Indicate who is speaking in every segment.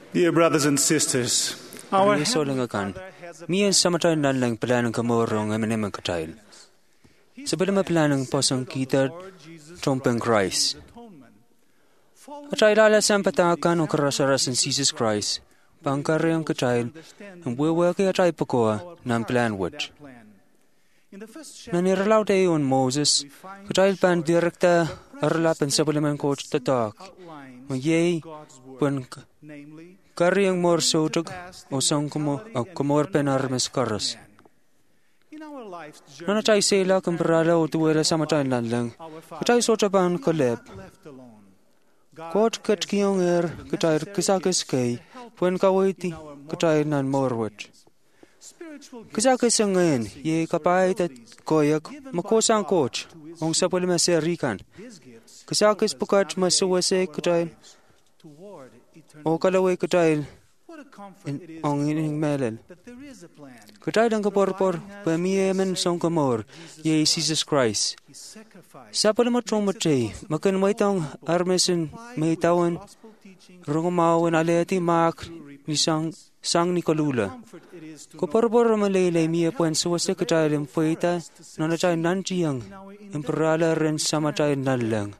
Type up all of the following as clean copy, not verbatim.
Speaker 1: Dear brothers and sisters, our
Speaker 2: Rie so
Speaker 1: Heavenly
Speaker 2: lang kan.
Speaker 1: Father has a
Speaker 2: Mien samatay na lang planang kamorong eminem katail. Sebelum planang posong kita trompeng Christ. Atay lala sampatakan o karasarasan Jesus Christ. Pangkaryang katail ang buwawaki atay pakoa ng plan watch. Naniralaw tayo on Moses, katail pan direkta aralapan sa balaman coach tatak. Mayay pun karyang morsotog o sang kumor penarmes karas. Nanatay sila kumparala o tuwela sa matay lang. Katay sotaban kaleb. Kot kat kiyong katay kisakis kay puen kawaiti katay nan morwat. Kisakis ang ngayon, ye kapait at koyak makosang coach ong sa pulimaserikan. Kisakis pukat masuwase katay o kalaway katay ang ining melel. Katay ang kaporpor pamiyaman song kamor ye Jesus Christ. Sa palamatong matay, makan maitang armesin maitawan rungumawan aleti mak ni sang ni kalula. Kaporpor malaylay miya puen suwase katay ang paita nanatay nanjiyang imperala rin samatay nalang.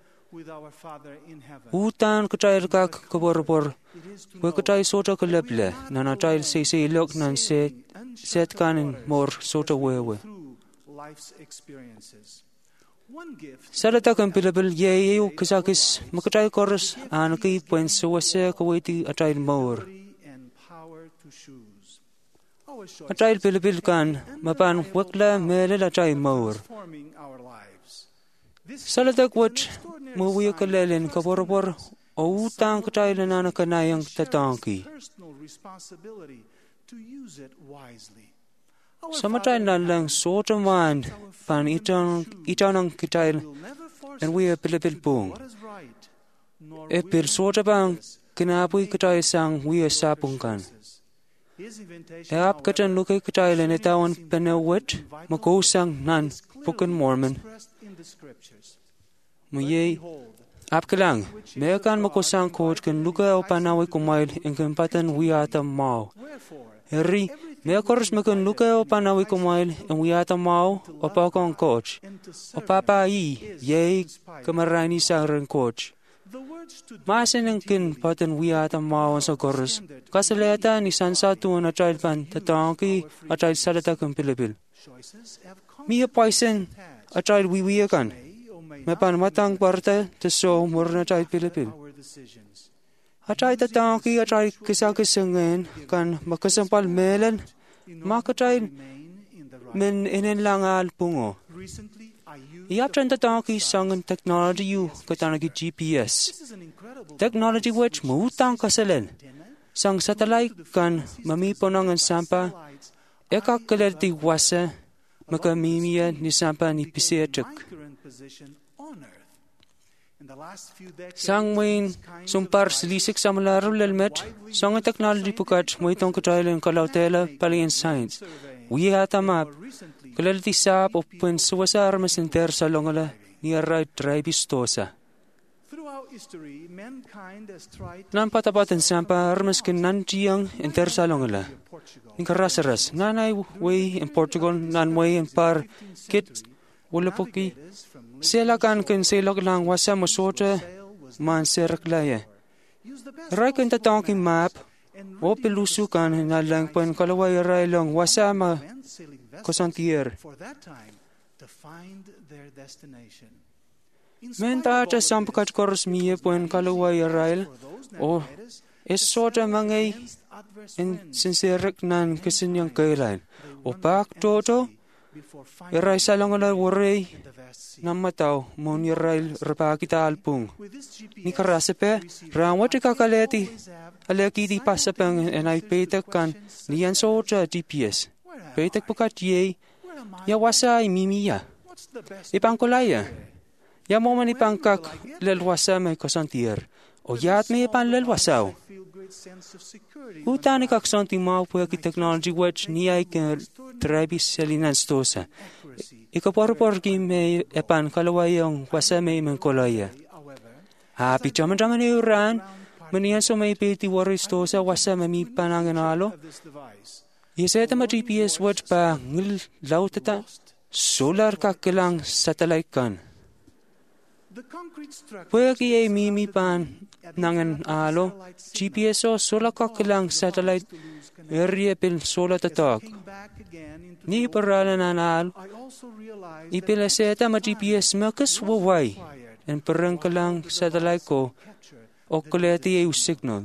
Speaker 2: Utan katay kak kaporpor Wakatay sota kaleble, nanatay ilok nan set kanin mor sota wewe. Salata kan pilabil ye yu kisakis makatay koros anaki puen suwase kawaiti atay mor. Atay pilabil kan mapan wakla melel atay mor. Salata kwat mawiya kalelen kaporpor o utang katay na nanakanayang tatangki. Samatay na lang sotaman pan itanang kitay and we are pilipilpong. Epil sotabang kinapoy katay sang we are sapungkan. Eap katan lukay katay na itawan penawet makosang nan pukan Mormon. Muyay Apkalang, mekan makosang coach kan luka o panaway kumail ang kempatan wiyata mau. Heri, mekoros mekan luka o panaway kumail ang wiyata mau o pakong coach. O papai, yay kamarani sa rin coach. Masin ang kin patan wiyata mau sa koros. Kasaleta ni sansatu na child pan tatangki at child salata kang pilipil. Miya paisen at child wiwiyakan. Mapan matang parta teso murna tay pilipil. Atay tatangki atay kisakisangan kan makasampal melan makatay men inenlangal pungo. Iaptan tatangki sangan technology yu katanagi GPS. Technology which mautang kasalen. Sang satellite kan mamiponangan sampa ekakalalti wasa makamimiya ni sampa ni pisiatuk. Sang main sumpar silisik sa malaro lalmet, sang technology pukat mo itong kataylan kalautela palian science. Wiyata map, kalaliti sap o pensuasa armas enter sa longala ni aray dribistosa. Nampatapatan sampa armas kin nanjiyang enter sa longala. Ingkarasaras, nanay way in Portugal, nanway in par kit walapoki. Sila kan selok lang wasa masota man seraklaya. Ray kan tatangki map o pelusu kan nalang pan kalaway ray lang wasa ma kosantier. Menta ata sampakat koros miye pan kalaway ray o esota mangay in sinserak nan kasinyang kailan. O pak toto iray salangala waray namataw mo ni Rail rapakita alpung. Ni karasepe, rawat kakaleti, alakiti pasapang enay petak kan niyan socha GPS. Petak pukat ye, yawasa imimiya. Ipangkulaya. Yamoman ipangkak lalwasa may kosantier. O yat may ipan lalwasaw. Utani kaksanti maupuya ki technology which niyay ka trabis salinan stosa. Ikaporpor ki may epan kalawayang wasa may mangkolaya. Happy chaman-chaman iuran, Menian so may peti waristosa wasa mami pananganalo. Yeseta ma GPS watch pa ngil lautata solar kakelang satellite kan. Pweki ay mimi pan nangan alo GPS o solar kakelang satellite area pil solar tatak. Ni paralan anal ipila seta ma GPS makas wawai en perangkalang satellite ko o kuleti ay signal.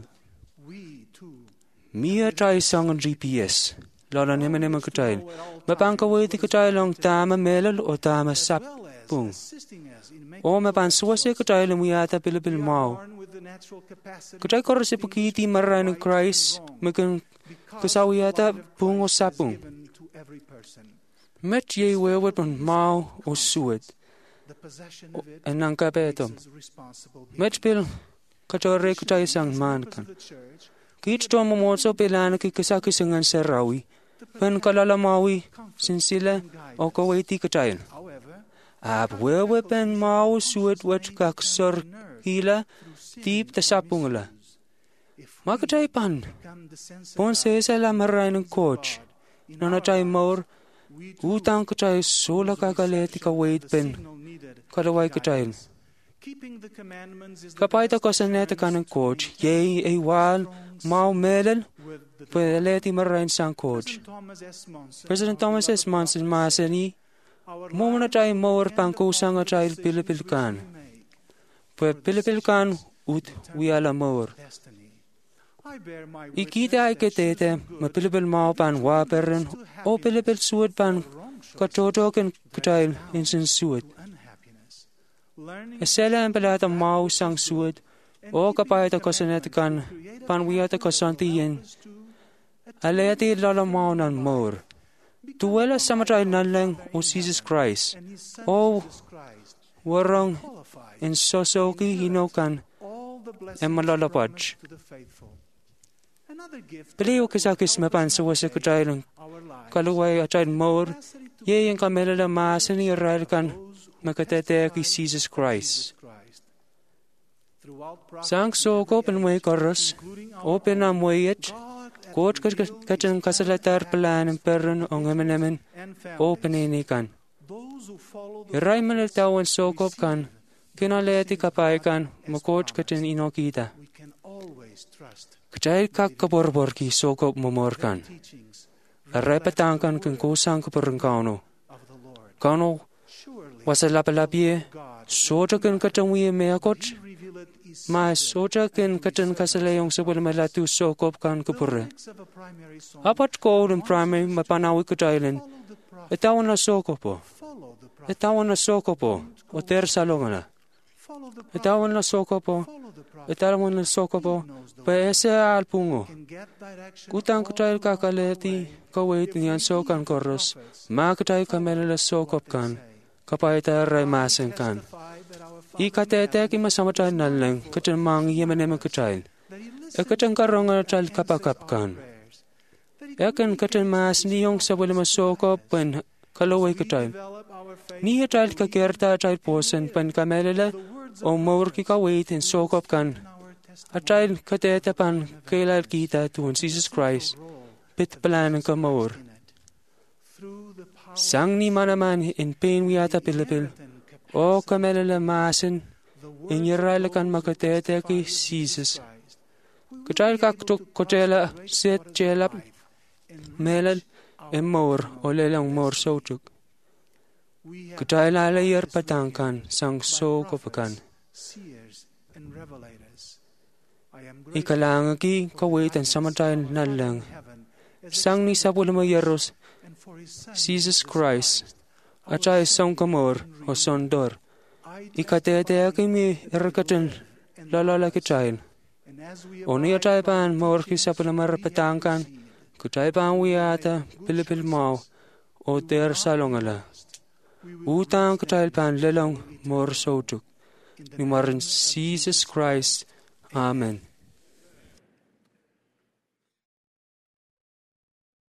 Speaker 2: Mia try sang GPS. Lala nema katail. Mapangkawiti katail ang tama melal o tama sapung. O mapansuwasi katail ang miyata pilipil mau. Katail korasi pukiti maray ng Christ. Makan kasawiyata pung o sapung. Met ye wewet ng mau o suwet. Anang kapetom. Met pil katore katail sang mankan. Kit to mo pilana ki kasakisangan sa rawi, pan kalalamawi, sinsila o kawaiti katail. Wewe pen mau suet wat kaksor hila, tip tasapungla. Makatay pan, pon sesa la maray ng coach, nanatay maur, utang katay sola kakaleti kawait pen, kalaway katail. Kapayta ko sa neta ka ng coach, yay ay wal, mau melal, pweleti marayin sang coach. President Thomas S. Monson masani, mumuna tayo mawar pangkusang at tayo pilipilkan. Pilipilkan ut wiyala mawar. Ikita ay kitete, mapilipil mau pan waperin, o pilipil suwad pan katotokin katail insin suwad. Esela ang palata mau sang suwad, o kapayata ko sa netikan, panwiyata ko santiyin, alayati lala mau nan mor. Tuwela samatay nalang o Jesus Christ, o warang insosoki hinokan, e malalapaj. Piliw kisakis mapansawa sa kutaylang kaluway atay mor, yayang kamelala maasan ni Israel makatete ki Jesus Christ. Sang soko penmay koros, o penamoyet, kot kacang kasalatar pelan peron o ngamenamen, o peninikan. Iray malatawan sokop kan, kinaleti kapaikan, makot kacang inokita. Kacay kakaborbor ki sokop momorkan. Aray patangkan kung kusang kaparangkano. Kano, wasalapalapye, soja kan katangwiye meakot, ma soja kan katang kasalayong sabal malatu sokop kan kapure. Apat ko ng primary mapanawi kataylan, itawan na sokopo. Itawan na sokopo, o tersalong na. Itawan na sokopo, itawan na sokopo, paese alpungo. Kutang katayl kakaleti, kawait niyan sokan koros, ma katay kamelala sokop kan, kapayta ray masen kan. Ikatete ki masamatay nalang katan mang yemenemen katayl. Katan karonga tal kapakap kan. Ekan katan mas niyong sabal masokop pen kalaway katayl. Niya tal kakerta tal posen pen kamelala o maur ki kawait in sokop kan. Atayl katete pan kailal kita tuon Jesus Christ. Pit palanan ka maur. Sang ni manaman in pain wiyata pilipil, o kamelala masin, in yaralakan makatete ki Jesus. Kachayl kaktok kotela set chelap, melal, maur o lelang maur sotuk. Kachayl alayar patangkan, sang so kopakan. Ikalangaki kawitan samatayan nalang. Sang ni sapulama yaros, Jesus Christ, at ay sang kamor o sondor. Ikatete akimi erakatan lalala kitayl. O niya tayo paan maor ki sapulama rapatangkan, kutay paan wiyata pilipil mau o ter salongala. Utang kutayl paan lalong maor sotuk. Numarin Jesus Christ. Amen.